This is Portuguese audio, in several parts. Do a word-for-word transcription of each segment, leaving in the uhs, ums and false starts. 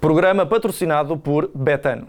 Programa patrocinado por Betano.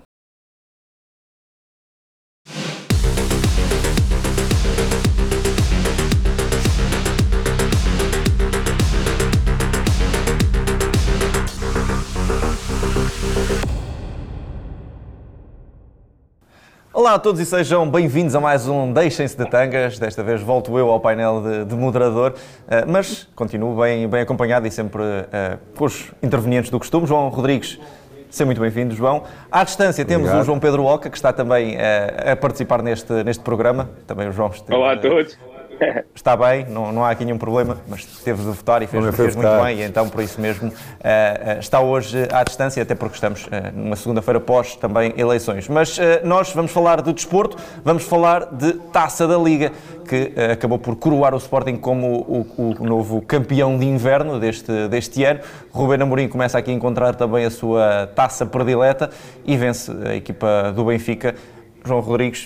Olá a todos e sejam bem-vindos a mais um Deixem-se de Tangas. Desta vez volto eu ao painel de, de moderador, uh, mas continuo bem, bem acompanhado e sempre uh, com os intervenientes do costume. João Rodrigues, seja muito bem-vindo, João. À distância temos Obrigado. o João Pedro Oca, que está também uh, a participar neste, neste programa. Também o João esteve, Olá a todos. Está bem, não, não há aqui nenhum problema, mas teve de votar e fez, fez muito bem, e então por isso mesmo uh, uh, está hoje à distância, até porque estamos uh, numa segunda-feira pós também eleições. Mas uh, nós vamos falar de desporto, vamos falar de Taça da Liga, que uh, acabou por coroar o Sporting como o, o novo campeão de inverno deste, deste ano. Rubén Amorim começa aqui a encontrar também a sua taça predileta e vence a equipa do Benfica. João Rodrigues,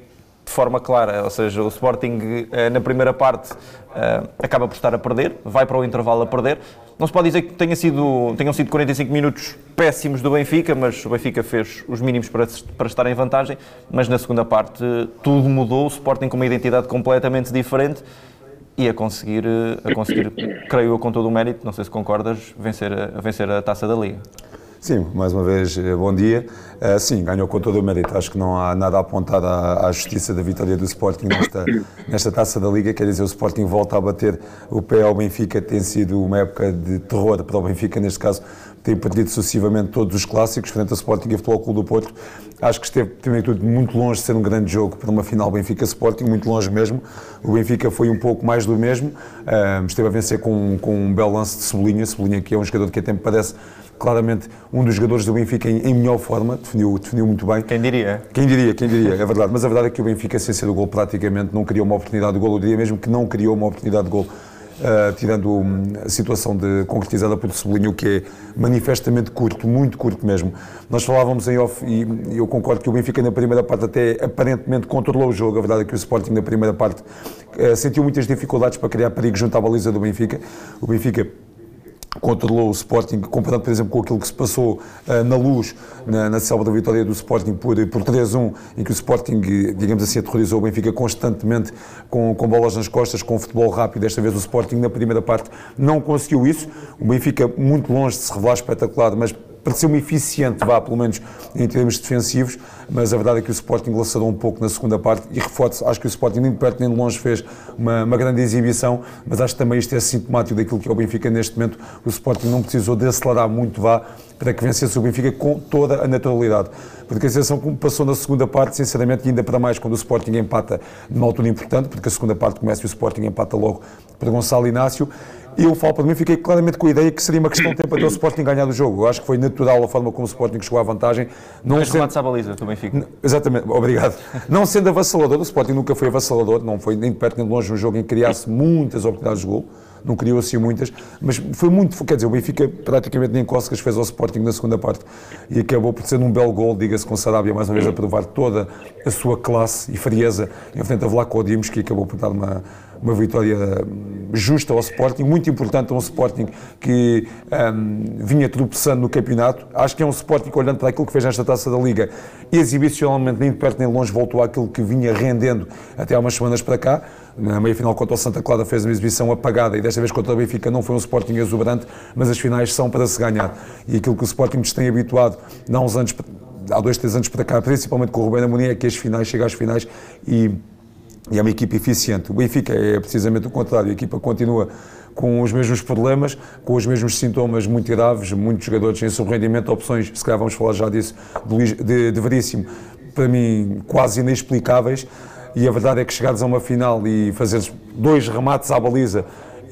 de forma clara, ou seja, o Sporting na primeira parte acaba por estar a perder, vai para o intervalo a perder. Não se pode dizer que tenha sido, tenham sido quarenta e cinco minutos péssimos do Benfica, mas o Benfica fez os mínimos para, para estar em vantagem, mas na segunda parte tudo mudou, o Sporting com uma identidade completamente diferente e a conseguir, a conseguir, creio eu com todo o mérito, não sei se concordas, vencer a, a vencer a Taça da Liga. Sim, mais uma vez, bom dia. Uh, sim, ganhou com todo o mérito. Acho que não há nada a apontar à, à justiça da vitória do Sporting nesta, nesta Taça da Liga. Quer dizer, o Sporting volta a bater o pé ao Benfica. Tem sido uma época de terror para o Benfica, neste caso. Tem perdido sucessivamente todos os clássicos, frente ao Sporting e ao Futebol Clube do Porto. Acho que esteve, também tudo, muito longe de ser um grande jogo para uma final Benfica-Sporting, muito longe mesmo. O Benfica foi um pouco mais do mesmo. Uh, esteve a vencer com, com um belo lance de Cebolinha. Cebolinha, que é um jogador que até me parece claramente um dos jogadores do Benfica em, em melhor forma, definiu, definiu muito bem. Quem diria? Quem diria, quem diria, é verdade. Mas a verdade é que o Benfica, sem ser o gol, praticamente não criou uma oportunidade de gol. Eu diria mesmo que não criou uma oportunidade de gol, uh, tirando um, a situação de, concretizada por Cebolinha, o que é manifestamente curto, muito curto mesmo. Nós falávamos em off e eu concordo que o Benfica na primeira parte até aparentemente controlou o jogo. A verdade é que o Sporting na primeira parte uh, sentiu muitas dificuldades para criar perigo junto à baliza do Benfica. O Benfica controlou o Sporting, comparado, por exemplo, com aquilo que se passou uh, na Luz, na, na célula da vitória do Sporting por, por três a um, em que o Sporting, digamos assim, aterrorizou o Benfica constantemente com, com bolas nas costas, com futebol rápido. Desta vez o Sporting, na primeira parte, não conseguiu isso. O Benfica, muito longe de se revelar espetacular, mas pareceu-me eficiente, vá, pelo menos em termos defensivos, mas a verdade é que o Sporting laçadou um pouco na segunda parte e reforço, acho que o Sporting nem de perto nem de longe fez uma, uma grande exibição, mas acho que também isto é sintomático daquilo que é o Benfica neste momento. O Sporting não precisou de acelerar muito, vá, para que vencesse o Benfica com toda a naturalidade, porque a sensação que me passou na segunda parte, sinceramente, e ainda para mais quando o Sporting empata numa altura importante, porque a segunda parte começa e o Sporting empata logo para Gonçalo Inácio. Eu falo para mim, fiquei claramente com a ideia que seria uma questão de tempo até o Sporting ganhar o jogo. Eu acho que foi natural a forma como o Sporting chegou à vantagem. Não Mas sendo... remates à baliza, também fico. Exatamente, obrigado. Não sendo avassalador, o Sporting nunca foi avassalador, não foi nem de perto nem de longe um jogo em que criasse muitas oportunidades de golo, não criou assim muitas, mas foi muito, quer dizer, o Benfica praticamente nem cócegas fez ao Sporting na segunda parte e acabou por ser um belo gol, diga-se, com Sarabia mais uma vez a provar toda a sua classe e frieza em frente a Vlaco Dimos, que acabou por dar uma uma vitória justa ao Sporting, muito importante a um Sporting que um, vinha tropeçando no campeonato. Acho que é um Sporting que, olhando para aquilo que fez nesta Taça da Liga, exibicionalmente nem de perto nem de longe voltou àquilo que vinha rendendo até há umas semanas para cá. Na meia-final contra o Santa Clara fez uma exibição apagada e desta vez contra o Benfica não foi um Sporting exuberante, mas as finais são para se ganhar. E aquilo que o Sporting nos tem habituado há uns anos, há dois, três anos para cá, principalmente com o Rubén Amorim, é que as finais, chega às finais e E é uma equipa eficiente. O Benfica é precisamente o contrário. A equipa continua com os mesmos problemas, com os mesmos sintomas muito graves, muitos jogadores em sobrerendimento, opções, se calhar vamos falar já disso, de, Luís, de, de Veríssimo, para mim quase inexplicáveis. E a verdade é que chegares a uma final e fazeres dois remates à baliza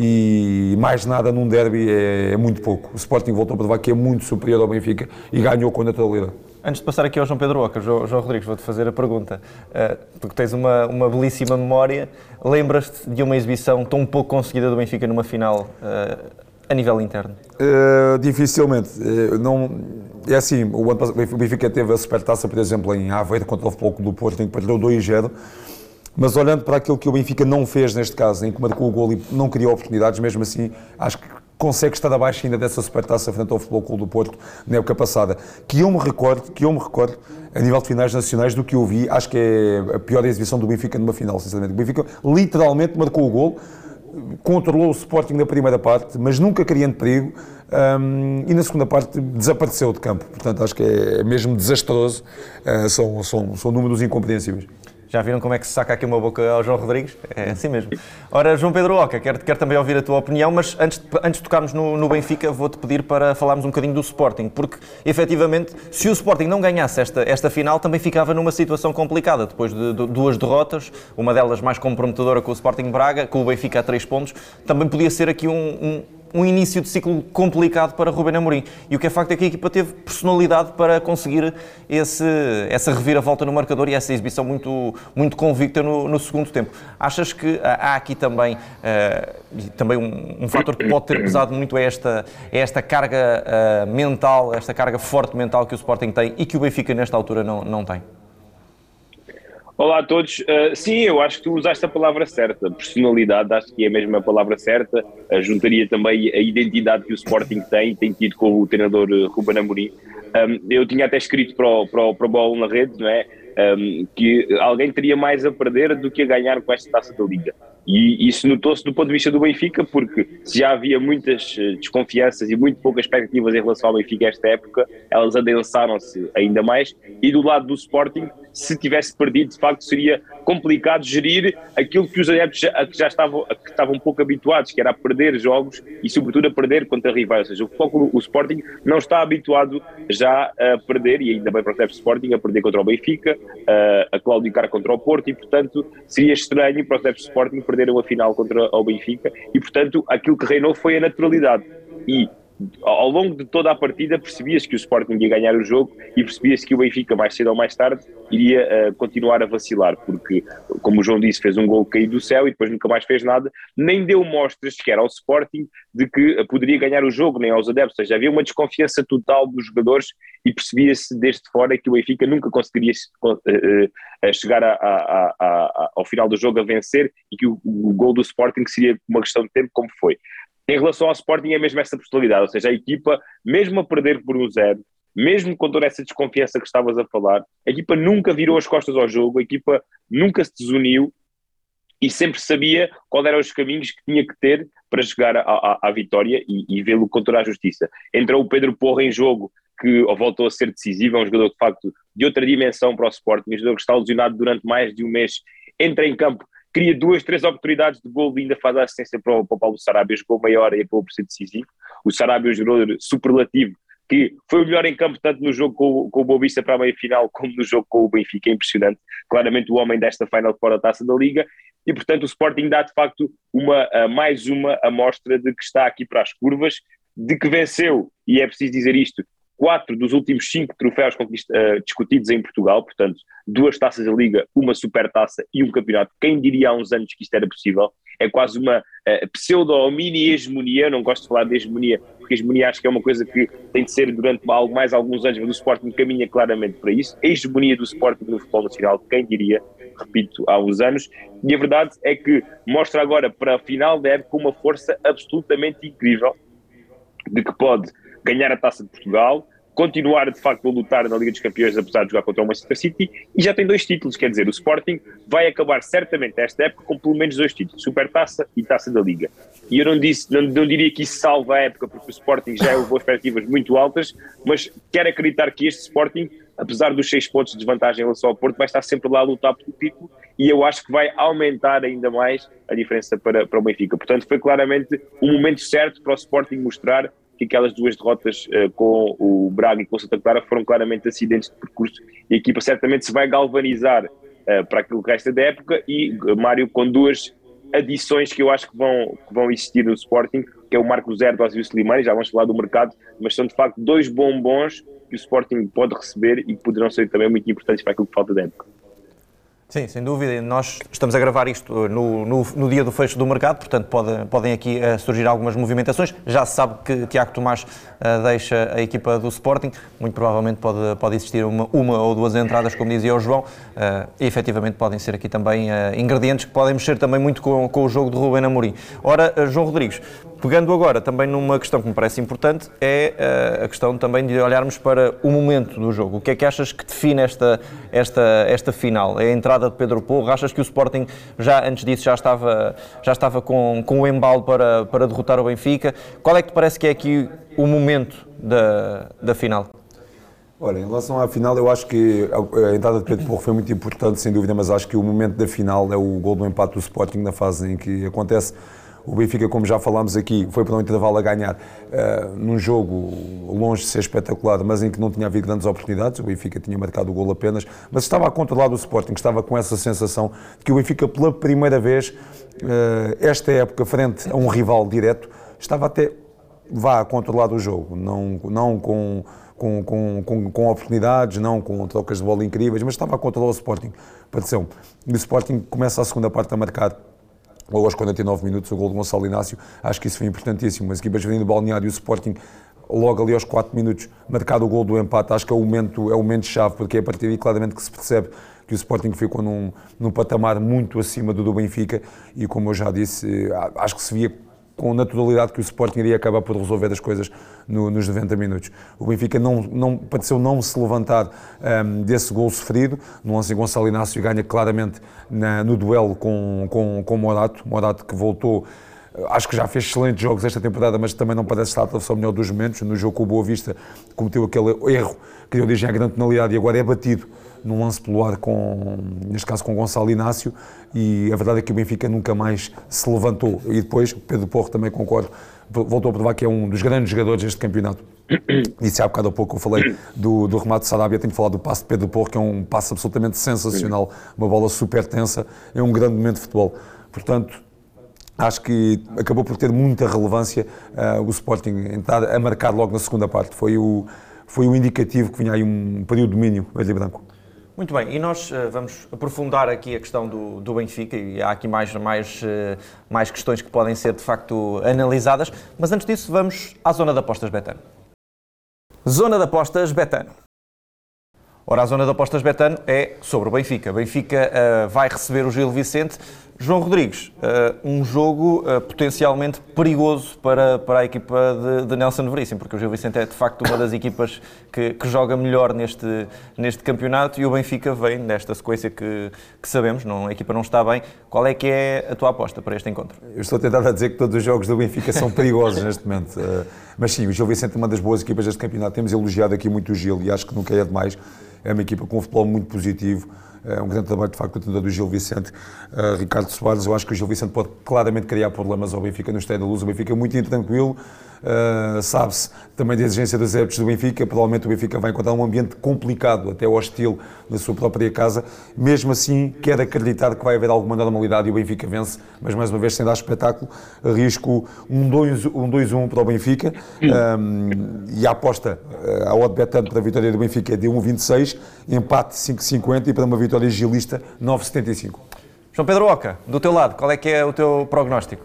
e mais nada num derby é, é muito pouco. O Sporting voltou a provar que é muito superior ao Benfica e ganhou com naturalidade. Antes de passar aqui ao João Pedro Oca, João, João Rodrigues, vou-te fazer a pergunta, uh, porque tens uma, uma belíssima memória, lembras-te de uma exibição tão pouco conseguida do Benfica numa final uh, a nível interno? Uh, dificilmente. Uh, não, é assim, o, ano, o Benfica teve a supertaça, por exemplo, em Aveiro contra o Futebol Clube do Porto, em que perdeu dois a zero, mas olhando para aquilo que o Benfica não fez neste caso, em que marcou o golo e não criou oportunidades, mesmo assim, acho que consegue estar abaixo ainda dessa supertaça frente ao Futebol Clube do Porto na época passada. Que eu me recordo, que eu me recordo, a nível de finais nacionais, do que eu vi, acho que é a pior exibição do Benfica numa final, sinceramente. O Benfica literalmente marcou o golo, controlou o Sporting na primeira parte, mas nunca criando perigo, um, e na segunda parte desapareceu de campo. Portanto, acho que é mesmo desastroso, uh, são, são, são números incompreensíveis. Já viram como é que se saca aqui uma boca ao João Rodrigues? É assim mesmo. Ora, João Pedro Oca, quero, quero também ouvir a tua opinião, mas antes de, antes de tocarmos no, no Benfica, vou-te pedir para falarmos um bocadinho do Sporting, porque, efetivamente, se o Sporting não ganhasse esta, esta final, também ficava numa situação complicada, depois de, de duas derrotas, uma delas mais comprometedora com o Sporting Braga, com o Benfica a três pontos, também podia ser aqui um... um um início de ciclo complicado para Ruben Amorim. E o que é facto é que a equipa teve personalidade para conseguir esse, essa reviravolta no marcador e essa exibição muito, muito convicta no, no segundo tempo. Achas que há aqui também, uh, também um, um fator que pode ter pesado muito é esta, é esta carga uh, mental, esta carga forte mental que o Sporting tem e que o Benfica nesta altura não, não tem? Olá a todos. Uh, sim, eu acho que tu usaste a palavra certa. Personalidade, acho que é mesmo a palavra certa. Uh, juntaria também a identidade que o Sporting tem, tem tido com o treinador uh, Ruben Amorim. Um, eu tinha até escrito para o, para o, para o Bola na Rede, não é? Um, que alguém teria mais a perder do que a ganhar com esta taça da Liga. E isso notou-se do ponto de vista do Benfica, porque se já havia muitas desconfianças e muito poucas expectativas em relação ao Benfica esta época, elas adensaram-se ainda mais. E do lado do Sporting, se tivesse perdido, de facto seria complicado gerir aquilo que os adeptos já, que já estavam, que estavam um pouco habituados, que era a perder jogos e sobretudo a perder contra rivais. Ou seja, o, o Sporting não está habituado já a perder, e ainda bem para o adeptos do Sporting, a perder contra o Benfica, a, a claudicar contra o Porto, e portanto seria estranho para os adeptos do Sporting perderam a final contra o Benfica, e portanto aquilo que reinou foi a naturalidade. E ao longo de toda a partida percebias que o Sporting ia ganhar o jogo e percebias que o Benfica mais cedo ou mais tarde iria uh, continuar a vacilar, porque, como o João disse, fez um gol caído do céu e depois nunca mais fez nada, nem deu mostras sequer ao Sporting de que uh, poderia ganhar o jogo, nem aos adeptos. Ou seja, havia uma desconfiança total dos jogadores e percebia-se desde fora que o Benfica nunca conseguiria uh, uh, chegar a, a, a, a, ao final do jogo a vencer, e que o, o gol do Sporting seria uma questão de tempo, como foi. Em relação ao Sporting é mesmo essa personalidade, ou seja, a equipa, mesmo a perder por um zero, mesmo com toda essa desconfiança que estavas a falar, a equipa nunca virou as costas ao jogo, a equipa nunca se desuniu e sempre sabia quais eram os caminhos que tinha que ter para chegar à, à, à vitória e, e vê-lo com toda a justiça. Entrou o Pedro Porro em jogo, que voltou a ser decisivo, é um jogador de facto de outra dimensão para o Sporting, um jogador que está lesionado durante mais de um mês, entra em campo, cria duas, três oportunidades de gol e ainda faz a assistência para o, para o Paulo Sarabia, jogou meia hora e acabou por ser decisivo. O Sarabia é um jogador superlativo, que foi o melhor em campo tanto no jogo com, com o Boa Vista para a meia-final como no jogo com o Benfica, é impressionante. Claramente o homem desta final fora da Taça da Liga, e portanto o Sporting dá de facto uma, mais uma amostra de que está aqui para as curvas, de que venceu, e é preciso dizer isto, quatro dos últimos cinco troféus uh, discutidos em Portugal, portanto, duas taças da Liga, uma supertaça e um campeonato. Quem diria há uns anos que isto era possível? É quase uma uh, pseudo ou mini-hegemonia. Eu não gosto de falar de hegemonia, porque a hegemonia acho que é uma coisa que tem de ser durante mais alguns anos, mas o Sporting caminha claramente para isso. A hegemonia do Sporting no futebol nacional, quem diria, repito, há uns anos. E a verdade é que mostra agora para a final da época uma força absolutamente incrível, de que pode ganhar a Taça de Portugal, continuar de facto a lutar na Liga dos Campeões apesar de jogar contra o Manchester City, e já tem dois títulos, quer dizer, o Sporting vai acabar certamente esta época com pelo menos dois títulos, Supertaça e Taça da Liga. E eu não, disse, não, não diria que isso salva a época, porque o Sporting já levou expectativas muito altas, mas quero acreditar que este Sporting, apesar dos seis pontos de desvantagem em relação ao Porto, vai estar sempre lá a lutar pelo título, e eu acho que vai aumentar ainda mais a diferença para, para o Benfica. Portanto, foi claramente o momento certo para o Sporting mostrar que aquelas duas derrotas uh, com o Braga e com o Santa Clara foram claramente acidentes de percurso, e a equipa certamente se vai galvanizar uh, para aquilo que resta da época, e uh, Mário, com duas adições que eu acho que vão, que vão existir no Sporting, que é o Marco Zero do Ozil Slimani, já vamos falar do mercado, mas são de facto dois bombons que o Sporting pode receber e que poderão ser também muito importantes para aquilo que falta da época. Sim, sem dúvida. Nós estamos a gravar isto no, no, no dia do fecho do mercado, portanto pode, podem aqui uh, surgir algumas movimentações. Já se sabe que Tiago Tomás uh, deixa a equipa do Sporting, muito provavelmente pode, pode existir uma, uma ou duas entradas, como dizia o João, uh, e efetivamente podem ser aqui também uh, ingredientes que podem mexer também muito com, com o jogo de Ruben Amorim. Ora, uh, João Rodrigues, Pegando agora também numa questão que me parece importante, é uh, a questão também de olharmos para o momento do jogo. O que é que achas que define esta, esta, esta final? É a entrada de Pedro Porro? Achas que o Sporting já antes disso já estava, já estava com, com o embalo para, para derrotar o Benfica? Qual é que te parece que é aqui o momento da, da final? Olha, em relação à final, eu acho que a entrada de Pedro Porro foi muito importante, sem dúvida, mas acho que o momento da final é o gol do empate do Sporting na fase em que acontece. O Benfica, como já falámos aqui, foi para um intervalo a ganhar uh, num jogo longe de ser espetacular, mas em que não tinha havido grandes oportunidades. O Benfica tinha marcado o gol apenas, mas estava a controlar o Sporting, estava com essa sensação de que o Benfica, pela primeira vez, uh, esta época, frente a um rival direto, estava até, vá, a controlar o jogo, não, não com... Com, com, com, com oportunidades, não com trocas de bola incríveis, mas estava a controlar o Sporting. Pareceu. E o Sporting começa a segunda parte a marcar, logo aos quarenta e nove minutos, o gol de Gonçalo Inácio. Acho que isso foi importantíssimo. As equipas vindo do balneário e o Sporting, logo ali aos quatro minutos, marcado o gol do empate. Acho que é o momento, é o momento-chave, porque é a partir daí claramente que se percebe que o Sporting ficou num, num patamar muito acima do do Benfica e, como eu já disse, acho que se via com naturalidade que o Sporting iria acabar por resolver as coisas no, nos noventa minutos. O Benfica não, não, pareceu não se levantar um, desse gol sofrido, no lance em Gonçalo Inácio ganha claramente na, no duelo com, com, com Morato, Morato que voltou, acho que já fez excelentes jogos esta temporada, mas também não parece estar a atravessar o melhor dos momentos. No jogo com o Boa Vista cometeu aquele erro que deu origem à grande penalidade e agora é batido num lance pelo ar, com, neste caso com Gonçalo Inácio, e a verdade é que o Benfica nunca mais se levantou. E depois, Pedro Porro, também concordo, voltou a provar que é um dos grandes jogadores deste campeonato. Disse há bocado há pouco, eu falei do, do remate de Sarabia, tenho que falar do passe de Pedro Porro, que é um passe absolutamente sensacional, uma bola super tensa, é um grande momento de futebol. Portanto, acho que acabou por ter muita relevância uh, o Sporting entrar a marcar logo na segunda parte. Foi o, foi o indicativo que vinha aí um período de domínio verde e branco. Muito bem, e nós uh, vamos aprofundar aqui a questão do, do Benfica, e há aqui mais, mais, uh, mais questões que podem ser de facto analisadas, mas antes disso vamos à zona de apostas Betano. Zona de apostas Betano. Ora, a zona de apostas Betano é sobre o Benfica. Benfica uh, vai receber o Gil Vicente. João Rodrigues, uh, um jogo uh, potencialmente perigoso para, para a equipa de, de Nelson Veríssimo, porque o Gil Vicente é de facto uma das equipas que, que joga melhor neste, neste campeonato e o Benfica vem nesta sequência que, que sabemos, não, a equipa não está bem. Qual é que é a tua aposta para este encontro? Eu estou a tentar a dizer que todos os jogos do Benfica são perigosos neste momento, uh, mas sim, o Gil Vicente é uma das boas equipas deste campeonato. Temos elogiado aqui muito o Gil e acho que nunca é demais. É uma equipa com um futebol muito positivo. É um grande trabalho, de facto, do treinador do Gil Vicente, uh, Ricardo Soares. Eu acho que o Gil Vicente pode claramente criar problemas ao Benfica no Estádio da Luz. O Benfica é muito tranquilo, uh, sabe-se também da exigência dos adeptos do Benfica. Provavelmente o Benfica vai encontrar um ambiente complicado, até hostil, na sua própria casa. Mesmo assim, quero acreditar que vai haver alguma normalidade e o Benfica vence, mas mais uma vez, sem dar espetáculo, arrisco um dois a um para o Benfica. Um, e a aposta, a odd Betano para a vitória do Benfica é de um vírgula vinte e seis, empate cinco vírgula cinquenta e para uma vitória gilista nove vírgula setenta e cinco. João Pedro Oca, do teu lado, qual é que é o teu prognóstico?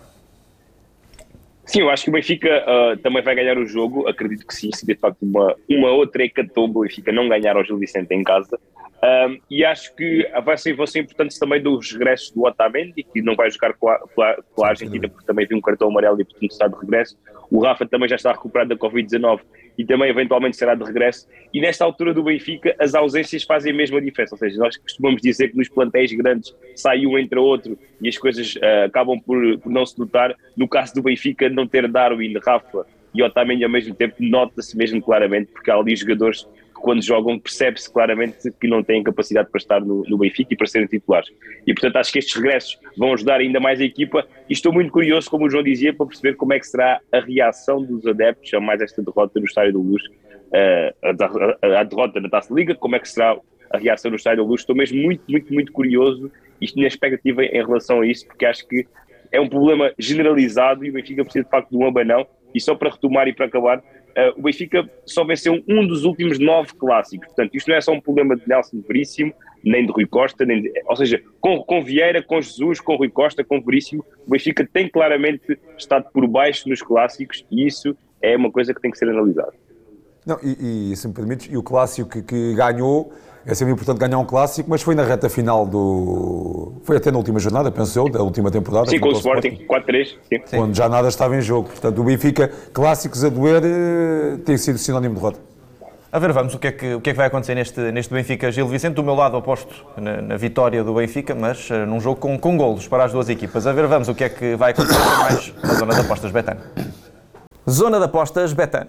Sim, eu acho que o Benfica uh, também vai ganhar o jogo, acredito que sim, se de facto uma, uma outra hecatombe o Benfica não ganhar ao Gil Vicente em casa. Um, e acho que vai ser, vão ser importantes também dos regressos do Otamendi, que não vai jogar com a, com a, com a Argentina porque também viu um cartão amarelo e portanto está de regresso. O Rafa também já está recuperado da covid dezanove e também eventualmente será de regresso. E nesta altura do Benfica as ausências fazem a mesma diferença, ou seja, nós costumamos dizer que nos plantéis grandes sai um entre outro e as coisas uh, acabam por, por não se notar. No caso do Benfica, não ter Darwin, Rafa e Otamendi ao mesmo tempo, nota-se mesmo claramente, porque há ali jogadores que quando jogam percebe-se claramente que não têm capacidade para estar no, no Benfica e para serem titulares. E portanto acho que estes regressos vão ajudar ainda mais a equipa e estou muito curioso, como o João dizia, para perceber como é que será a reação dos adeptos a mais esta derrota no Estádio da Luz, uh, a, a, a derrota na Taça da Liga, como é que será a reação no Estádio da Luz. Estou mesmo muito, muito, muito curioso e na expectativa em relação a isso, porque acho que é um problema generalizado e o Benfica precisa de facto de um abanão. E só para retomar e para acabar, uh, o Benfica só venceu um dos últimos nove clássicos. Portanto, isto não é só um problema de Nelson Veríssimo, nem de Rui Costa, nem de, ou seja, com, com Vieira, com Jesus, com Rui Costa, com Veríssimo, o Benfica tem claramente estado por baixo nos clássicos e isso é uma coisa que tem que ser analisada. Não, e, e se me permites, e o clássico que, que ganhou, é sempre importante ganhar um clássico, mas foi na reta final do... Foi até na última jornada, penso eu, da última temporada. Sim, com o Sporting, quatro três. Onde já nada estava em jogo. Portanto, o Benfica, clássicos a doer, tem sido sinónimo de derrota. A ver, vamos, o que é que, o que, é que vai acontecer neste, neste Benfica Gil Vicente. Do meu lado aposto na, na vitória do Benfica, mas uh, num jogo com, com golos para as duas equipas. A ver, vamos, o que é que vai acontecer mais na zona de apostas Betano. Zona de apostas Betano.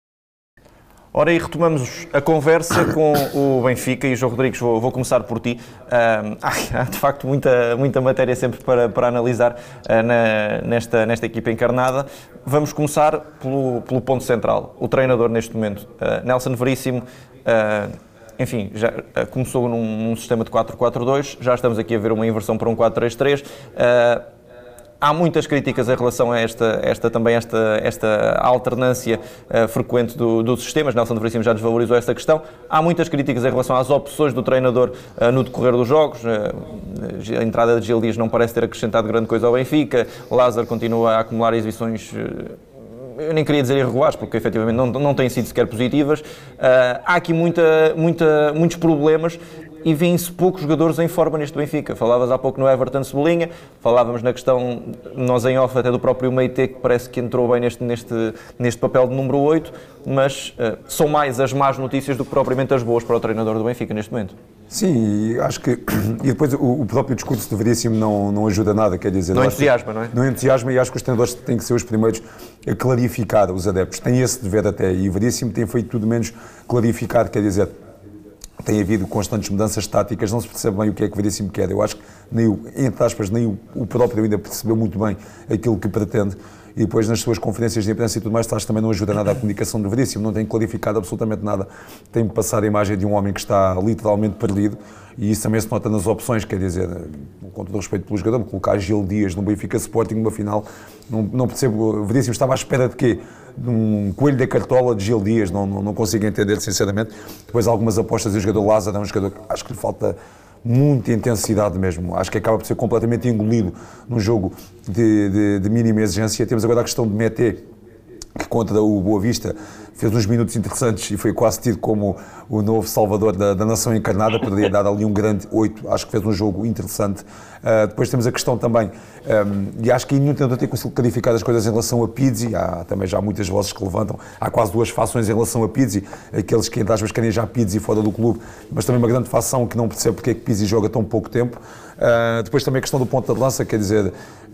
Ora, aí retomamos a conversa com o Benfica e o João Rodrigues, vou, vou começar por ti. Uh, há de facto muita, muita matéria sempre para, para analisar uh, na, nesta, nesta equipa encarnada. Vamos começar pelo, pelo ponto central, o treinador neste momento, uh, Nelson Veríssimo. Uh, enfim, já uh, começou num, num sistema de quatro quatro dois, já estamos aqui a ver uma inversão para um quatro três três. Uh, Há muitas críticas em relação a esta, esta, também esta, esta alternância uh, frequente do, dos sistemas. Nelson Veríssimo já desvalorizou esta questão. Há muitas críticas em relação às opções do treinador uh, no decorrer dos jogos. Uh, a entrada de Gil Dias não parece ter acrescentado grande coisa ao Benfica. Lázaro continua a acumular exibições... Uh, eu nem queria dizer irregulares, porque efetivamente não, não têm sido sequer positivas. Uh, há aqui muita, muita, muitos problemas e vêem-se poucos jogadores em forma neste Benfica. Falavas há pouco no Everton Cebolinha, falávamos na questão, nós em off, até do próprio Meite, que parece que entrou bem neste, neste, neste papel de número oito, mas uh, são mais as más notícias do que propriamente as boas para o treinador do Benfica neste momento. Sim, e acho que... E depois o, o próprio discurso de Veríssimo não, não ajuda nada, quer dizer... Não entusiasma, não é? Não entusiasma e acho que os treinadores têm que ser os primeiros a clarificar os adeptos. Tem esse dever até, e o Veríssimo tem feito tudo menos clarificar, quer dizer... Tem havido constantes mudanças táticas, não se percebe bem o que é que o Veríssimo quer. Eu acho que, nem o, entre aspas, nem o, o próprio ainda percebeu muito bem aquilo que pretende. E depois, nas suas conferências de imprensa e tudo mais, acho que também não ajuda nada à comunicação do Veríssimo, não tem clarificado absolutamente nada. Tem passado a imagem de um homem que está literalmente perdido, e isso também se nota nas opções, quer dizer, com todo o respeito pelo jogador, colocar Gil Dias no Benfica Sporting numa final, não, não percebo, o Veríssimo estava à espera de quê? De um coelho da cartola de Gil Dias, não, não, não consigo entender, sinceramente. Depois algumas apostas do jogador Lázaro, é um jogador que acho que lhe falta muita intensidade mesmo, acho que acaba por ser completamente engolido num jogo de, de, de mínima exigência. Temos agora a questão de Meté, que contra o Boa Vista fez uns minutos interessantes e foi quase tido como o novo salvador da, da nação encarnada, poderia dar ali um grande oito, acho que fez um jogo interessante. Uh, depois temos a questão também, um, e acho que aí nenhum treinador tem conseguido clarificar as coisas em relação a Pizzi, há também já muitas vozes que levantam, há quase duas fações em relação a Pizzi, aqueles que, entre aspas, querem já Pizzi fora do clube, mas também uma grande fação que não percebe porque é que Pizzi joga tão pouco tempo. Uh, depois também a questão do ponta de lança, quer dizer,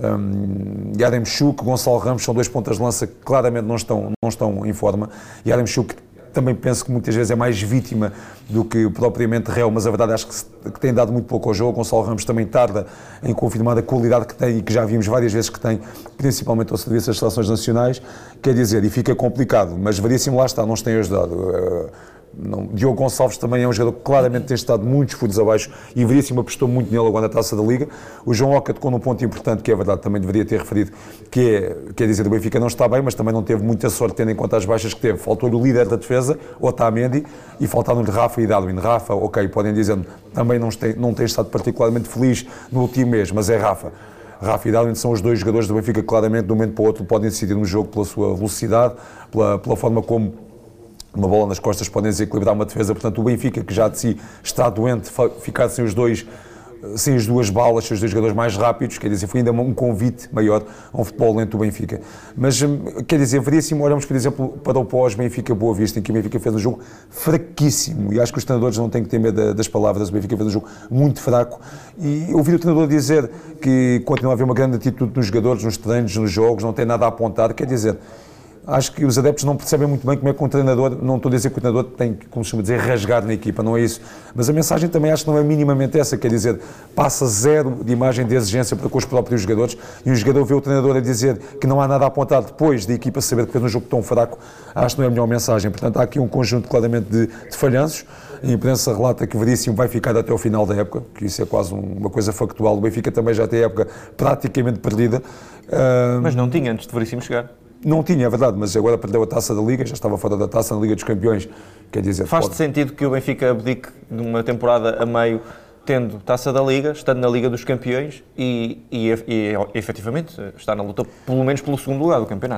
um, Yaremchuk, Gonçalo Ramos são dois pontas de lança que claramente não estão, não estão em forma. Yaremchuk também penso que muitas vezes é mais vítima do que propriamente réu, mas a verdade acho que, se, que tem dado muito pouco ao jogo. Gonçalo Ramos também tarda em confirmar a qualidade que tem e que já vimos várias vezes que tem, principalmente ao serviço das seleções nacionais, quer dizer, e fica complicado, mas Veríssimo lá está, não nos tem ajudado. Uh, Não. Diogo Gonçalves também é um jogador que claramente tem estado muitos furos abaixo e Veríssimo apostou muito nele agora na Taça da Liga. O João Oca tocou num ponto importante que é verdade, também deveria ter referido, que é, quer dizer, o Benfica não está bem, mas também não teve muita sorte tendo em conta as baixas que teve. Faltou-lhe o líder da defesa, Otamendi, e faltaram-lhe Rafa e Darwin. Rafa, ok, podem dizer, também não tem, não tem estado particularmente feliz no último mês, mas é Rafa. Rafa e Darwin são os dois jogadores do Benfica que claramente de um momento para o outro podem decidir no jogo pela sua velocidade, pela, pela forma como uma bola nas costas podem desequilibrar uma defesa. Portanto, o Benfica, que já de si está doente, ficar sem os dois, sem as duas balas, sem os dois jogadores mais rápidos, quer dizer, foi ainda um convite maior a um futebol lento do Benfica. Mas, quer dizer, Veríssimo, olhamos, por exemplo, para o pós-Benfica Boa Vista, em que o Benfica fez um jogo fraquíssimo, e acho que os treinadores não têm que ter medo das palavras. O Benfica fez um jogo muito fraco, e ouvi o treinador dizer que continua a haver uma grande atitude nos jogadores, nos treinos, nos jogos, não tem nada a apontar, quer dizer... Acho que os adeptos não percebem muito bem como é que um treinador, não estou a dizer que o treinador tem que, como se chama dizer, rasgar na equipa, não é isso. Mas a mensagem também acho que não é minimamente essa, quer dizer, passa zero de imagem de exigência para com os próprios jogadores, e o jogador vê o treinador a dizer que não há nada a apontar depois da equipa saber que fez um jogo tão fraco, acho que não é a melhor mensagem. Portanto, há aqui um conjunto claramente de, de falhanços. A imprensa relata que o Veríssimo vai ficar até ao final da época, que isso é quase uma coisa factual. O Benfica também já tem a época praticamente perdida. Uh... Mas não tinha antes de Veríssimo chegar. Não tinha, é verdade, mas agora perdeu a Taça da Liga, já estava fora da Taça na Liga dos Campeões, quer dizer... Faz-te pode... sentido que o Benfica abdique de uma temporada a meio, tendo Taça da Liga, estando na Liga dos Campeões e, e, e, e efetivamente está na luta, pelo menos pelo segundo lugar do campeonato?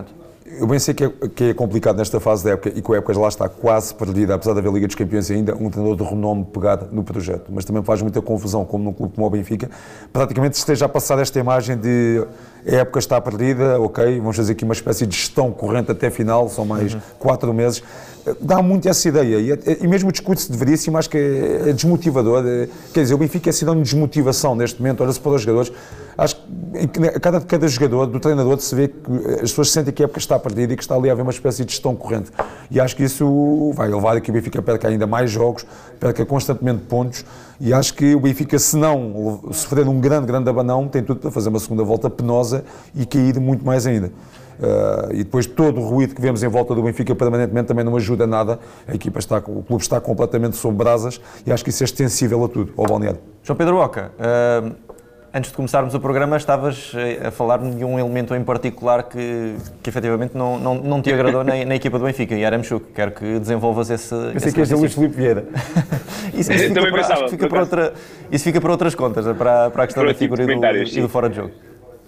Eu bem sei que é, que é complicado nesta fase da época e que a época já lá está quase perdida, apesar de haver Liga dos Campeões ainda, um treinador de renome pegar no projeto. Mas também faz muita confusão, como num clube como o Benfica, praticamente esteja a passar esta imagem de a época está perdida, ok, vamos fazer aqui uma espécie de gestão corrente até final, são mais uhum. quatro meses. Dá muito essa ideia e, e mesmo o discurso deveria ser mais que é, é desmotivador. É, quer dizer, o Benfica é sinónimo de desmotivação neste momento, olha-se para os jogadores. Acho que a cada, cada jogador, do treinador, se vê que as pessoas sentem que a época está perdida e que está ali a haver uma espécie de gestão corrente. E acho que isso vai levar a que o Benfica perca ainda mais jogos, perca constantemente pontos. E acho que o Benfica, se não sofrer um grande, grande abanão, tem tudo para fazer uma segunda volta penosa e cair muito mais ainda. Uh, e depois todo o ruído que vemos em volta do Benfica permanentemente também não ajuda nada. A equipa está, o clube está completamente sob brasas e acho que isso é extensível a tudo, ao balneário. João Pedro Oca, uh, antes de começarmos o programa estavas a falar-me de um elemento em particular que, que efetivamente não, não, não te agradou na, na equipa do Benfica, Yaremchuk. Quero que desenvolvas esse... Eu sei que és de Luís Filipe Vieira. Isso, isso, fica para, pensava, fica para outra, isso fica para outras contas, para, para a questão da figura e do, e do fora de jogo.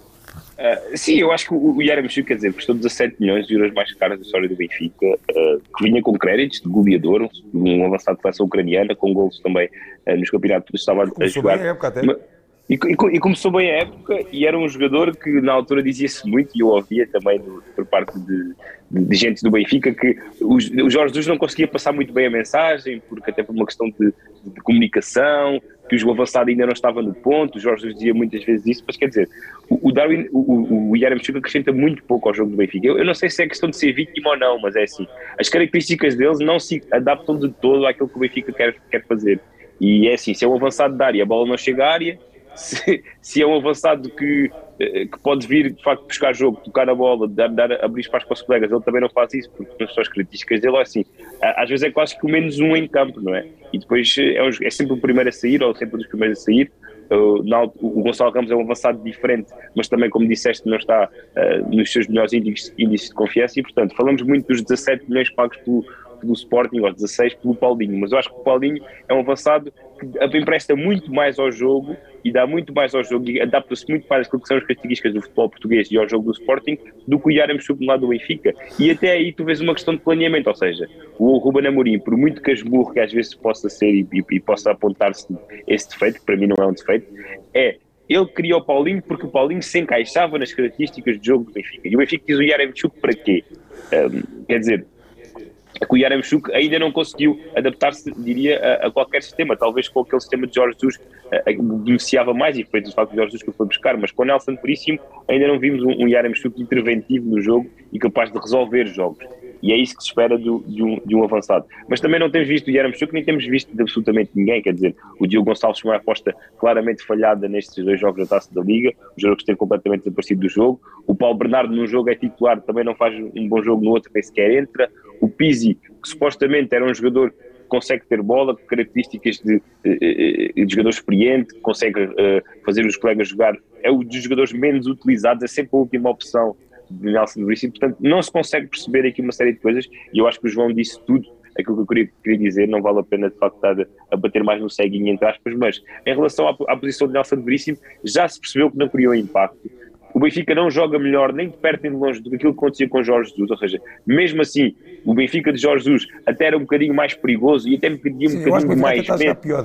Uh, sim, eu acho que o, o Yaremchuk, quer dizer, custou dezassete milhões de euros mais caros da história do Benfica, uh, que vinha com créditos de goleador, um, um avançado de seleção ucraniana, com golos também uh, nos campeonatos que estava a jogar. Bem a época até. E, e, e começou bem a época e era um jogador que na altura dizia-se muito, e eu ouvia também do, por parte de, de, de gente do Benfica, que o, o Jorge Jesus não conseguia passar muito bem a mensagem, porque até por uma questão de, de, de comunicação, que o avançado ainda não estava no ponto. O Jorge Jesus dizia muitas vezes isso, mas quer dizer, o, o Darwin, o, o Yaremchuk acrescenta muito pouco ao jogo do Benfica. Eu, eu não sei se é questão de ser vítima ou não, mas é assim, as características deles não se adaptam de todo àquilo que o Benfica quer, quer fazer. E é assim, se é um avançado de área, a bola não chega à área. Se, se é um avançado que, que pode vir de facto buscar jogo, tocar a bola, dar, dar, abrir espaço para os colegas, ele também não faz isso, porque não são as características dele. Assim, às vezes é quase que o menos um em campo, não é? E depois é, um, é sempre o primeiro a sair, ou sempre um dos primeiros a sair. Uh, não, o Gonçalo Ramos é um avançado diferente, mas também, como disseste, não está uh, nos seus melhores índices, índices de confiança. E portanto, falamos muito dos dezassete milhões pagos pelo, pelo Sporting, ou dezasseis pelo Paulinho, mas eu acho que o Paulinho é um avançado que empresta muito mais ao jogo e dá muito mais ao jogo e adapta-se muito mais àquilo que são as características do futebol português e ao jogo do Sporting do que o Yaremchuk no lado do Benfica. E até aí tu vês uma questão de planeamento, ou seja, o Ruben Amorim, por muito casmurro que às vezes possa ser e, e, e possa apontar-se esse defeito, que para mim não é um defeito, é ele criou o Paulinho porque o Paulinho se encaixava nas características de jogo do Benfica. E o Benfica diz o Yaremchuk para quê? Um, quer dizer, que o Yaremchuk ainda não conseguiu adaptar-se, diria, a, a qualquer sistema, talvez com aquele sistema de Jorge Jesus beneficiava mais, e foi do facto de Jorge Jesus que foi buscar, mas com o Nelson Veríssimo ainda não vimos um, um Yaremchuk interventivo no jogo e capaz de resolver jogos, e é isso que se espera do, de, um, de um avançado. Mas também não temos visto o Yaremchuk, nem temos visto de absolutamente ninguém, quer dizer, o Diogo Gonçalves foi uma aposta claramente falhada nestes dois jogos da Taça da Liga, o jogo que esteve completamente desaparecido do jogo. O Paulo Bernardo num jogo é titular, também não faz um bom jogo, no outro nem sequer entra. O Pizzi, que supostamente era um jogador que consegue ter bola, com características de, de, de jogador experiente, que consegue uh, fazer os colegas jogar, é um dos jogadores menos utilizados, é sempre a última opção de Nelson Veríssimo. Portanto, não se consegue perceber aqui uma série de coisas, e eu acho que o João disse tudo aquilo que eu queria, queria dizer. Não vale a pena de facto estar a bater mais no ceguinho, entre aspas, mas em relação à, à posição de Nelson Veríssimo, já se percebeu que não criou impacto. O Benfica não joga melhor nem de perto nem de longe do que aquilo que acontecia com Jorge Jesus, ou seja, mesmo assim, o Benfica de Jorge Jesus até era um bocadinho mais perigoso e até metia um Sim, bocadinho de mais medo. Pior.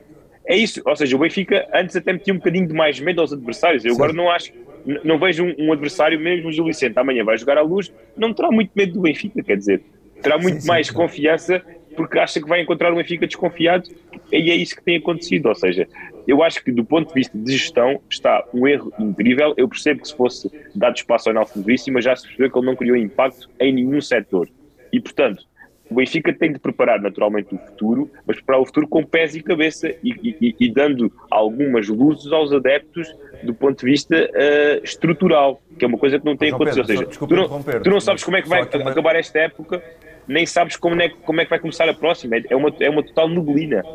É isso, ou seja, o Benfica antes até metia um bocadinho de mais medo aos adversários. Eu Sim. agora não acho, não vejo um, um adversário, mesmo o Gil Vicente, amanhã vai jogar à Luz, não terá muito medo do Benfica, quer dizer, terá muito sim, mais sim, confiança, porque acha que vai encontrar o Benfica desconfiado, e é isso que tem acontecido. Ou seja, eu acho que do ponto de vista de gestão está um erro incrível. Eu percebo que se fosse dado espaço ao Nelson Veríssimo, mas já se percebeu que ele não criou impacto em nenhum setor. E, portanto, o Benfica tem de preparar naturalmente o futuro, mas preparar o futuro com pés e cabeça e, e, e dando algumas luzes aos adeptos do ponto de vista uh, estrutural, que é uma coisa que não tem João acontecido. Pedro, Ou seja, tu não, tu não sabes como é que vai uma... acabar esta época, nem sabes como é, como é que vai começar a próxima. É uma, é uma total neblina.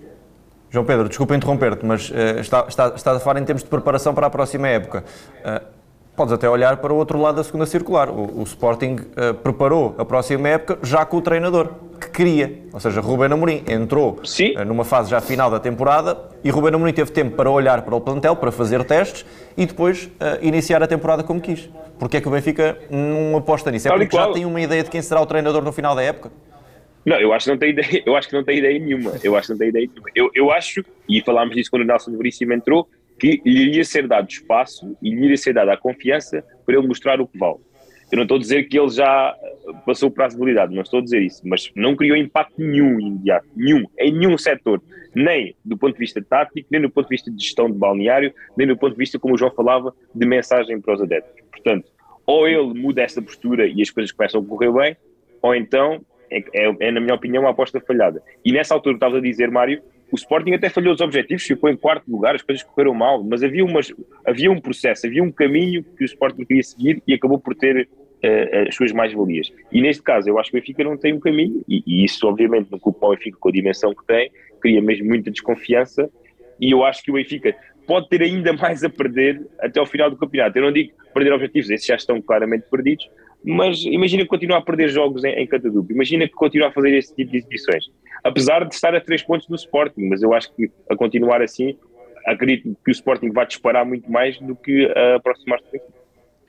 João Pedro, desculpa interromper-te, mas uh, está, está, está a falar em termos de preparação para a próxima época. Uh, Podes até olhar para o outro lado da segunda circular. O, o Sporting uh, preparou a próxima época já com o treinador que queria. Ou seja, Ruben Amorim entrou uh, numa fase já final da temporada e Ruben Amorim teve tempo para olhar para o plantel, para fazer testes e depois uh, iniciar a temporada como quis. porque é que o Benfica não aposta nisso? É porque já tem uma ideia de quem será o treinador no final da época? Não, eu acho que não tem ideia, eu acho que não tem ideia nenhuma. Eu acho que não tem ideia nenhuma. Eu, eu acho, e falámos disso quando o Nelson Veríssimo entrou, que lhe iria ser dado espaço e lhe iria ser dada a confiança para ele mostrar o que vale. Eu não estou a dizer que ele já passou o prazo de validade, não estou a dizer isso, mas não criou impacto nenhum imediato, nenhum, em nenhum setor, nem do ponto de vista tático, nem do ponto de vista de gestão de balneário, nem do ponto de vista, como o João falava, de mensagem para os adeptos. Portanto, ou ele muda esta postura e as coisas começam a correr bem, ou então é, é, é na minha opinião, uma aposta falhada. E nessa altura, estavas a dizer, Mário, o Sporting até falhou os objetivos, ficou em quarto lugar, as coisas correram mal, mas havia, umas, havia um processo, havia um caminho que o Sporting queria seguir e acabou por ter uh, as suas mais-valias. E neste caso, eu acho que o Benfica não tem um caminho, e, e isso obviamente não culpa o Benfica com a dimensão que tem, cria mesmo muita desconfiança, e eu acho que o Benfica pode ter ainda mais a perder até ao final do campeonato. Eu não digo perder objetivos, esses já estão claramente perdidos, mas imagina que continua a perder jogos em, em Catadupe, imagina que continua a fazer esse tipo de exibições, apesar de estar a três pontos do Sporting, mas eu acho que a continuar assim, acredito que o Sporting vai disparar muito mais do que a aproximar-se do Benfica.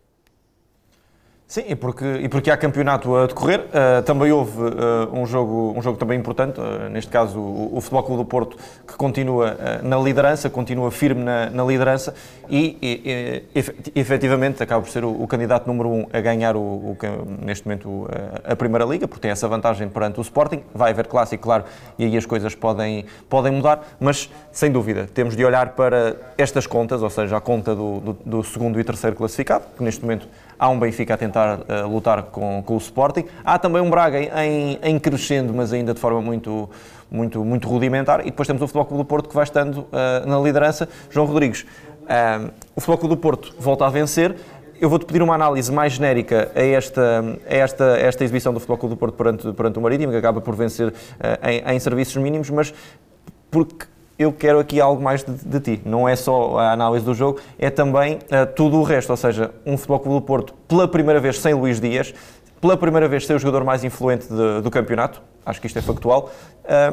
Sim, e porque, e porque há campeonato a decorrer, uh, também houve uh, um, jogo, um jogo também importante, uh, neste caso o, o Futebol Clube do Porto, que continua uh, na liderança, continua firme na, na liderança e, e, e efetivamente acaba por ser o, o candidato número um a ganhar o, o, neste momento uh, a Primeira Liga, porque tem essa vantagem perante o Sporting. Vai haver clássico, claro, e aí as coisas podem, podem mudar, mas sem dúvida temos de olhar para estas contas, ou seja, a conta do, do, do segundo e terceiro classificado, que neste momento há um Benfica a tentar uh, lutar com, com o Sporting. Há também um Braga em, em crescendo, mas ainda de forma muito, muito, muito rudimentar. E depois temos o Futebol Clube do Porto que vai estando uh, na liderança. João Rodrigues, uh, o Futebol Clube do Porto volta a vencer. Eu vou-te pedir uma análise mais genérica a esta, a esta, a esta exibição do Futebol Clube do Porto perante, perante o Marítimo, que acaba por vencer uh, em, em serviços mínimos, mas porque eu quero aqui algo mais de, de ti. Não é só a análise do jogo, é também uh, tudo o resto. Ou seja, um Futebol Clube do Porto, pela primeira vez sem Luís Dias, pela primeira vez sem o jogador mais influente de, do campeonato, acho que isto é factual, uh,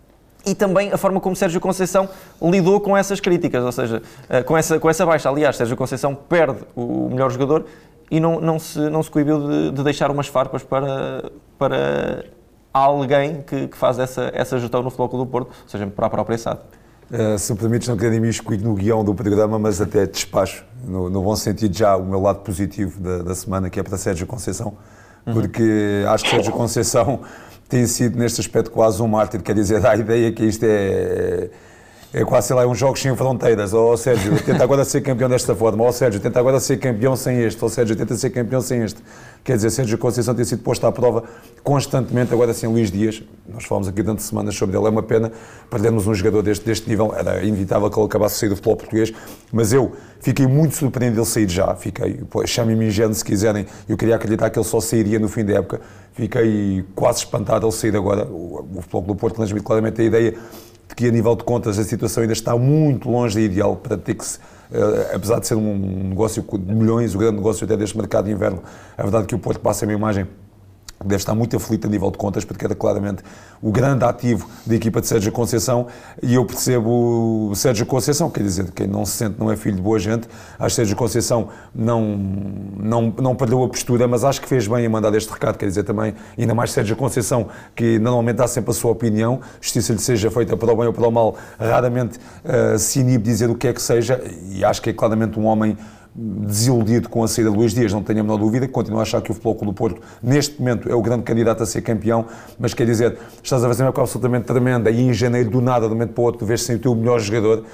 e também a forma como Sérgio Conceição lidou com essas críticas, ou seja, uh, com, essa, com essa baixa. Aliás, Sérgio Conceição perde o melhor jogador e não, não, se, não se coibiu de, de deixar umas farpas para... para há alguém que, que faz essa, essa gestão no Futebol Clube do Porto, ou seja, para a própria S A D. Uh, se me permites, não quero imiscuir no guião do programa, mas até despacho, no, no bom sentido, já o meu lado positivo da, da semana, que é para Sérgio Conceição, porque uhum. acho que Sérgio Conceição tem sido, neste aspecto, quase um mártir, quer dizer, dá a ideia que isto é... É quase, sei lá, um jogo sem fronteiras. Ó oh, Sérgio, tenta agora ser campeão desta forma. Ó oh, Sérgio, tenta agora ser campeão sem este. Ó oh, Sérgio, tenta ser campeão sem este. Quer dizer, Sérgio Conceição tem sido posto à prova constantemente, agora sem Luís Dias. Nós falamos aqui durante semanas sobre ele. É uma pena perdermos um jogador deste, deste nível. Era inevitável que ele acabasse de sair do futebol português. Mas eu fiquei muito surpreendido ele sair já. Fiquei, chamem-me ingênuo se quiserem. Eu queria acreditar que ele só sairia no fim da época. Fiquei quase espantado ele sair agora. O, o Futebol do Porto transmite claramente a ideia que a nível de contas a situação ainda está muito longe da ideal para ter que se, uh, apesar de ser um negócio de milhões, o grande negócio até deste mercado de inverno, a verdade é que o Porto passa a minha imagem deve estar muito aflito a nível de contas, porque era claramente o grande ativo da equipa de Sérgio Conceição, e eu percebo o Sérgio Conceição, quer dizer, quem não se sente não é filho de boa gente. Acho que Sérgio Conceição não, não, não perdeu a postura, mas acho que fez bem em mandar este recado, quer dizer, também, ainda mais Sérgio Conceição, que normalmente dá sempre a sua opinião, justiça lhe seja feita para o bem ou para o mal, raramente uh, se inibe dizer o que é que seja, e acho que é claramente um homem desiludido com a saída de Luís Dias, não tenho a menor dúvida, que continuo a achar que o Futebol Clube do Porto, neste momento, é o grande candidato a ser campeão, mas quer dizer, estás a fazer uma época absolutamente tremenda e em janeiro, do nada, de um momento para o outro, vês sem o teu melhor jogador,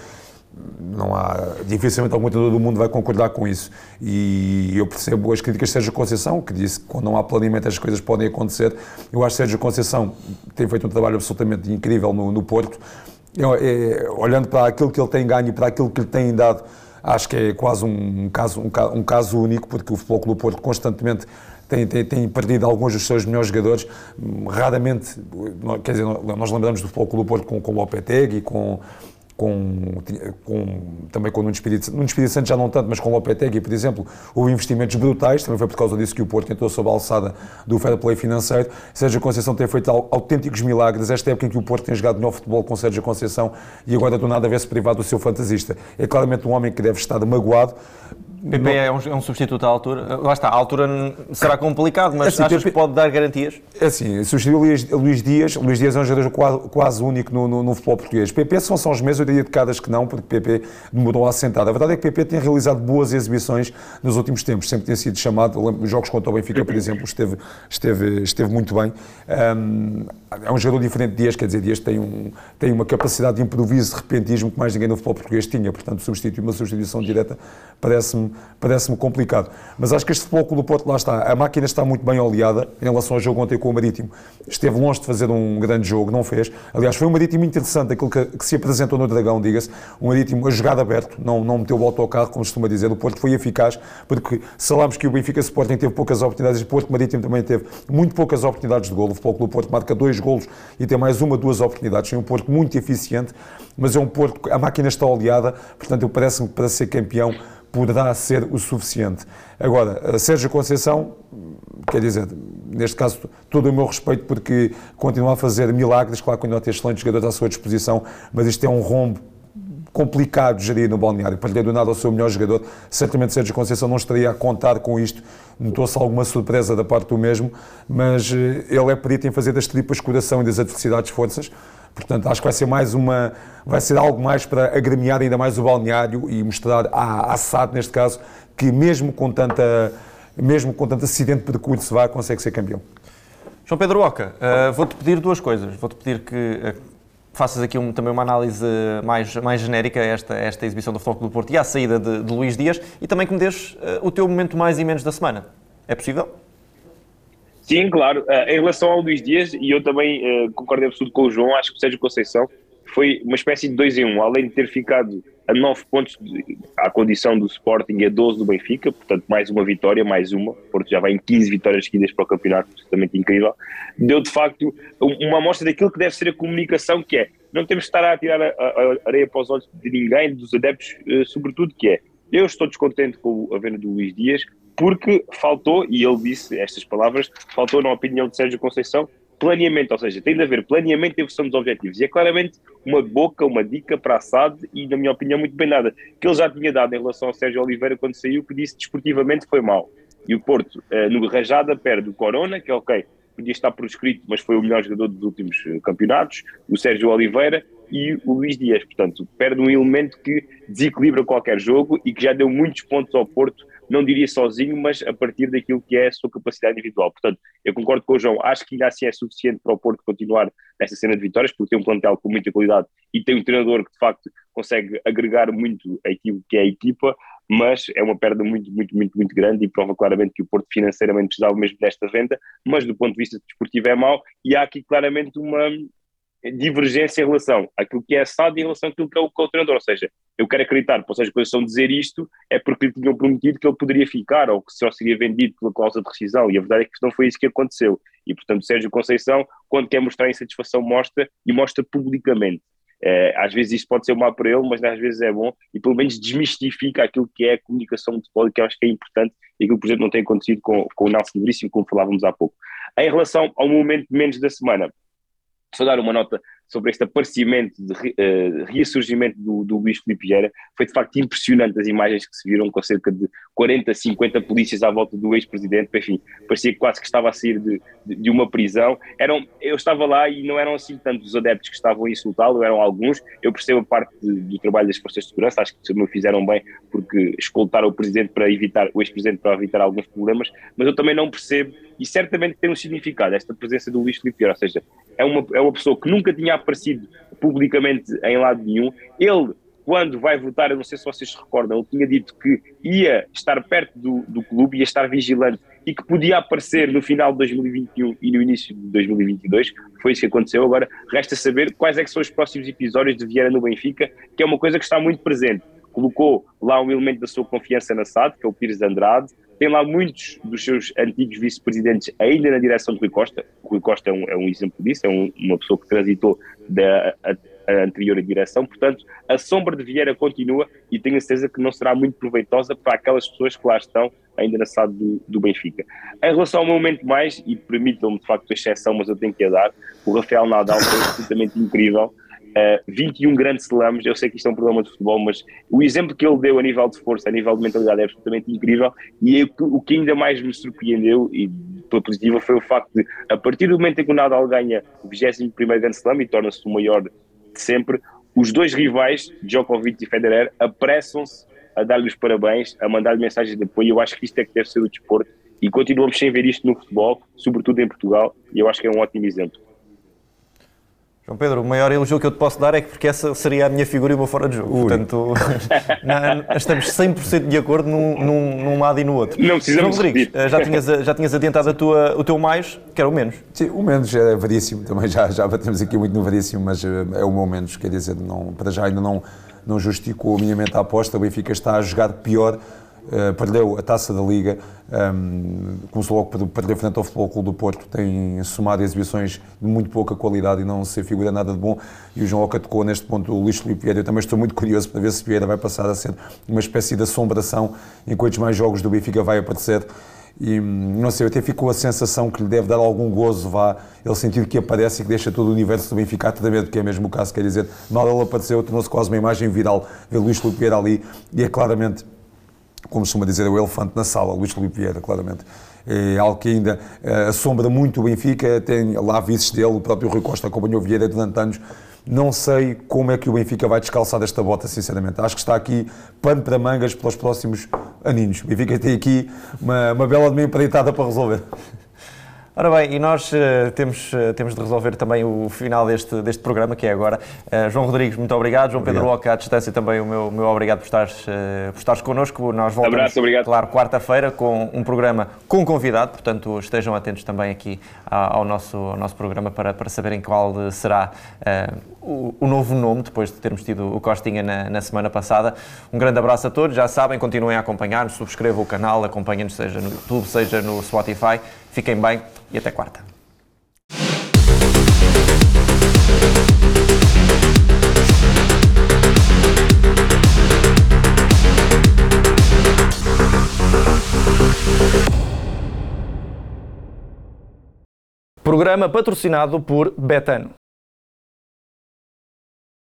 não há, dificilmente algum treinador do mundo vai concordar com isso, e eu percebo as críticas de Sérgio Conceição, que disse que quando não há planeamento as coisas podem acontecer. Eu acho que Sérgio Conceição tem feito um trabalho absolutamente incrível no, no Porto, eu, é, olhando para aquilo que ele tem ganho e para aquilo que lhe tem dado. Acho que é quase um caso, um, um caso único, porque o Futebol Clube do Porto constantemente tem, tem, tem perdido alguns dos seus melhores jogadores. Raramente, quer dizer, nós lembramos do Futebol Clube do Porto com, com o Lopetegui, com, com, com, também com o Nuno Espírito Santo. Nuno Espírito Santo já não tanto, mas com o Lopetegui, por exemplo, houve investimentos brutais, também foi por causa disso que o Porto entrou sob a alçada do fair play financeiro. Sérgio Conceição tem feito autênticos milagres, esta época em que o Porto tem jogado melhor futebol com Sérgio Conceição, e agora do nada vê-se privado do seu fantasista. É claramente um homem que deve estar magoado, P P é um, é um substituto à altura? Lá está, a altura será complicado, mas assim, achas P P... que pode dar garantias? É assim, substituir o Luís, Luís Dias, Luís Dias é um jogador quase, quase único no, no, no futebol português. P P são só uns meses, eu diria de caras que não, porque P P demorou a assentar. A verdade é que P P tem realizado boas exibições nos últimos tempos, sempre tem sido chamado, os jogos contra o Benfica, por exemplo, esteve, esteve, esteve muito bem. Um, é um jogador diferente de Dias, quer dizer, Dias tem, um, tem uma capacidade de improviso, de repentismo que mais ninguém no futebol português tinha, portanto, substituir uma substituição direta parece-me parece-me complicado. Mas acho que este Futebol Clube do Porto, lá está, a máquina está muito bem oleada em relação ao jogo ontem com o Marítimo. Esteve longe de fazer um grande jogo, não fez. Aliás, foi um Marítimo interessante, aquilo que, que se apresentou no Dragão, diga-se, um Marítimo a jogar aberto, não, não meteu o autocarro, como se costuma dizer. O Porto foi eficaz, porque falámos que o Benfica Sporting teve poucas oportunidades, o Porto Marítimo também teve muito poucas oportunidades de golo. O Futebol Clube do Porto marca dois golos e tem mais uma, duas oportunidades. É um Porto muito eficiente, mas é um Porto, a máquina está oleada, portanto, parece-me que para ser campeão poderá ser o suficiente. Agora, Sérgio Conceição, quer dizer, neste caso, todo o meu respeito, porque continua a fazer milagres, claro que ainda tem excelentes jogadores à sua disposição, mas isto é um rombo complicado de gerir no balneário. Perder do nada ao seu melhor jogador, certamente Sérgio Conceição não estaria a contar com isto, notou-se alguma surpresa da parte do mesmo, mas ele é perito em fazer das tripas coração e das adversidades forças. Portanto, acho que vai ser mais uma, vai ser algo mais para agremiar ainda mais o balneário e mostrar à, à S A D, neste caso, que mesmo com tanta, mesmo com tanto acidente de percurso vá, consegue ser campeão. João Pedro Oca, uh, vou-te pedir duas coisas. Vou-te pedir que uh, faças aqui um, também uma análise mais, mais genérica a esta, a esta exibição do Futebol Clube do Porto e à saída de, de Luís Dias, e também que me des uh, o teu momento mais e menos da semana. É possível? Sim, claro. Uh, em relação ao Luís Dias, e eu também uh, concordo absoluto com o João, acho que o Sérgio Conceição foi uma espécie de dois em um, além de ter ficado a nove pontos de, à condição do Sporting e a doze do Benfica, portanto mais uma vitória, mais uma, o Porto já vai em quinze vitórias seguidas para o campeonato, absolutamente incrível, deu de facto uma amostra daquilo que deve ser a comunicação, que é, não temos de estar a tirar a, a, a areia para os olhos de ninguém, dos adeptos, uh, sobretudo, que é, eu estou descontente com a venda do Luís Dias, porque faltou, e ele disse estas palavras, faltou, na opinião de Sérgio Conceição, planeamento, ou seja, tem de haver planeamento e evolução dos objetivos. E é claramente uma boca, uma dica para a S A D e, na minha opinião, muito bem dada, que ele já tinha dado em relação ao Sérgio Oliveira quando saiu, que disse desportivamente foi mau. E o Porto, no Rajada, perde o Corona, que é ok, podia estar por escrito, mas foi o melhor jogador dos últimos campeonatos, o Sérgio Oliveira e o Luís Dias. Portanto, perde um elemento que desequilibra qualquer jogo e que já deu muitos pontos ao Porto, não diria sozinho, mas a partir daquilo que é a sua capacidade individual. Portanto, eu concordo com o João, acho que ainda assim é suficiente para o Porto continuar nesta cena de vitórias, porque tem um plantel com muita qualidade e tem um treinador que de facto consegue agregar muito aquilo que é a equipa, mas é uma perda muito, muito, muito, muito grande e prova claramente que o Porto financeiramente precisava mesmo desta venda, mas do ponto de vista desportivo é mau e há aqui claramente uma divergência em relação àquilo que é a S A D e em relação àquilo que é o, que é o treinador, ou seja, eu quero acreditar, por seja, Conceição dizer isto é porque lhe tinham prometido que ele poderia ficar ou que só seria vendido pela cláusula de rescisão, e a verdade é que não foi isso que aconteceu, e portanto Sérgio Conceição, quando quer mostrar insatisfação, mostra e mostra publicamente. É, às vezes isto pode ser mau para ele, mas às vezes é bom e pelo menos desmistifica aquilo que é a comunicação de futebol, que eu acho que é importante e aquilo, por exemplo, não tem acontecido com, com o Nelson Veríssimo, como falávamos há pouco. Em relação ao momento menos da semana, só dar uma nota sobre este aparecimento, de uh, ressurgimento do, do Luís Filipe Vieira. Foi de facto impressionante as imagens que se viram com cerca de quarenta, cinquenta polícias à volta do ex-presidente, enfim, parecia quase que estava a sair de, de, de uma prisão. Eram, eu estava lá e não eram assim tantos os adeptos que estavam a insultá-lo, eram alguns. Eu percebo a parte de, do trabalho das forças de segurança, acho que não fizeram bem porque escoltaram o presidente para evitar, o ex-presidente para evitar alguns problemas, mas eu também não percebo, e certamente tem um significado esta presença do Luís Filipe Vieira, ou seja, é uma, é uma pessoa que nunca tinha aparecido publicamente em lado nenhum. Ele, quando vai votar, eu não sei se vocês se recordam, ele tinha dito que ia estar perto do, do clube, ia estar vigilante e que podia aparecer no final de dois mil e vinte e um e no início de dois mil e vinte e dois. Foi isso que aconteceu. Agora resta saber quais é que são os próximos episódios de Vieira no Benfica, que é uma coisa que está muito presente. Colocou lá um elemento da sua confiança na S A D, que é o Pires de Andrade. Tem lá muitos dos seus antigos vice-presidentes ainda na direção de Rui Costa. O Rui Costa é um, é um exemplo disso, é um, uma pessoa que transitou da a, a anterior direção. Portanto, a sombra de Vieira continua e tenho a certeza que não será muito proveitosa para aquelas pessoas que lá estão ainda na S A D do, do Benfica. Em relação ao momento mais, e permitam-me de facto a exceção, mas eu tenho que a dar, o Rafael Nadal foi absolutamente incrível. uh, vinte e um grandes slams. Eu sei que isto é um problema de futebol, mas o exemplo que ele deu a nível de força, a nível de mentalidade é absolutamente incrível, e eu, o que ainda mais me surpreendeu e pela positiva foi o facto de, a partir do momento em que o Nadal ganha o vigésimo primeiro Grand Slam e torna-se o maior de sempre, os dois rivais, Djokovic e Federer, apressam-se a dar-lhe os parabéns, a mandar-lhe mensagens de apoio. Eu acho que isto é que deve ser o desporto e continuamos sem ver isto no futebol, sobretudo em Portugal, e eu acho que é um ótimo exemplo. João Pedro, o maior elogio que eu te posso dar é que porque essa seria a minha figura e o meu fora de jogo. Ui. Portanto, não, estamos cem por cento de acordo num, num, num lado e no outro. Não precisamos João Rodrigues, já tinhas, já tinhas adiantado a tua, o teu mais, que era o menos. Sim, o menos é variíssimo, também já, já batemos aqui muito no variíssimo, mas é o meu menos, quer dizer, não, para já ainda não, não justificou a minha mente a aposta. O Benfica está a jogar pior. Uh, perdeu a Taça da Liga, um, começou logo por perder frente ao Futebol Clube do Porto, tem somado exibições de muito pouca qualidade e não se figura nada de bom, e o João Oca tocou neste ponto o Luís Filipe Vieira. Eu também estou muito curioso para ver se Vieira vai passar a ser uma espécie de assombração em quantos mais jogos do Benfica vai aparecer, e não sei, eu até fico com a sensação que lhe deve dar algum gozo, vá, ele sentir que aparece e que deixa todo o universo do Benfica a tremer, porque é mesmo o caso, quer dizer, mal ele apareceu, tornou-se quase uma imagem viral, ver Luís Filipe Vieira ali, e é claramente, como costuma dizer, o elefante na sala, Luís Filipe Vieira, claramente. É algo que ainda uh, assombra muito o Benfica, tem lá vices dele, o próprio Rui Costa acompanhou o Vieira durante anos. Não sei como é que o Benfica vai descalçar esta bota, sinceramente. Acho que está aqui pano para mangas pelos próximos aninhos. O Benfica tem aqui uma, uma bela de meia empreitada para resolver. Ora bem, e nós uh, temos, uh, temos de resolver também o final deste, deste programa, que é agora. Uh, João Rodrigues, muito obrigado. João Pedro Oca, à distância também, o meu, meu obrigado por estares, uh, por estares connosco. Nós voltamos, abraço, obrigado. Claro, quarta-feira com um programa com convidado, portanto estejam atentos também aqui ao nosso, ao nosso programa para, para saberem qual será uh, o, o novo nome, depois de termos tido o Costinha na, na semana passada. Um grande abraço a todos, já sabem, continuem a acompanhar-nos, subscrevam o canal, acompanhem-nos seja no YouTube, seja no Spotify. Fiquem bem e até quarta. Programa patrocinado por Betano.